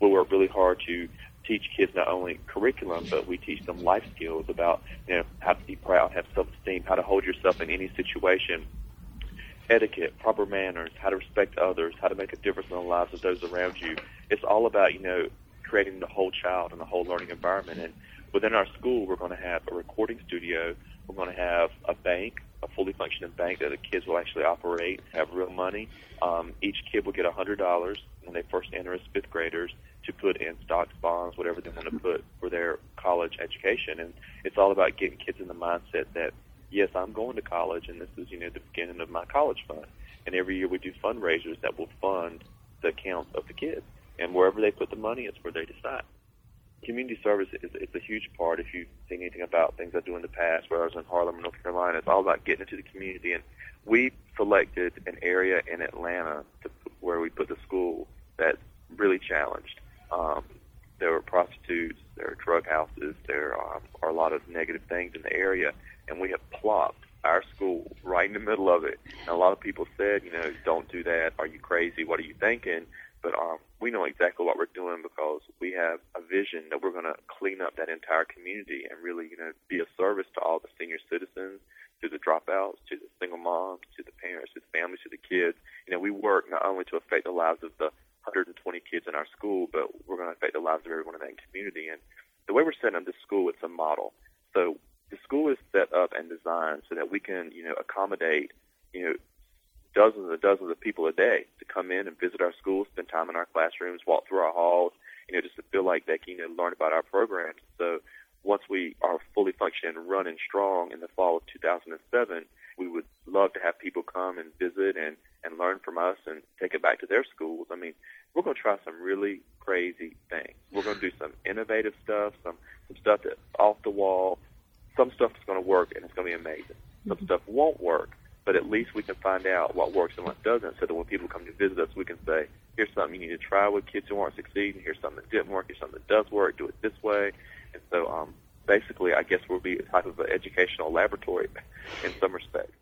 we work really hard to teach kids not only curriculum, but we teach them life skills about, how to be proud, have self-esteem, how to hold yourself in any situation, etiquette, proper manners, how to respect others, how to make a difference in the lives of those around you. It's all about, creating the whole child and the whole learning environment. And within our school, we're going to have a recording studio. We're going to have a bank, a fully functioning bank that the kids will actually operate, have real money. Each kid will get $100 when they first enter as fifth graders to put in stocks, bonds, whatever they want to put for their college education. And it's all about getting kids in the mindset that, yes, I'm going to college, and this is, the beginning of my college fund. And every year we do fundraisers that will fund the accounts of the kids. And wherever they put the money, it's where they decide. Community service is a huge part. If you've seen anything about things I do in the past, where I was in Harlem, North Carolina, it's all about getting into the community. And we selected an area in Atlanta where we put the school that's really challenged. There were prostitutes, there are drug houses, there are a lot of negative things in the area, and we have plopped our school right in the middle of it. And a lot of people said, don't do that. Are you crazy? What are you thinking? But we know exactly what we're doing because we have a vision that we're going to clean up that entire community and really, be of service to all the senior citizens, to the dropouts, to the single moms, to the parents, to the families, to the kids. We work not only to affect the lives of the 120 kids in our school, but we're going to affect the lives of everyone in that community. And the way we're setting up this school, it's a model. So the school is set up and designed so that we can, accommodate, dozens and dozens of people a day to come in and visit our schools, spend time in our classrooms, walk through our halls, just to feel like they can, learn about our programs. So once we are fully functioning and running strong in the fall of 2007, we would love to have people come and visit and learn from us and take it back to their schools. I mean, we're going to try some really crazy things. We're going to do some innovative stuff, some stuff that's off the wall. Some stuff is going to work, and it's going to be amazing. Some stuff won't work, but at least we can find out what works and what doesn't, so that when people come to visit us, we can say, here's something you need to try with kids who aren't succeeding. Here's something that didn't work. Here's something that does work. Do it this way. And so basically, I guess we'll be a type of an educational laboratory in some respects.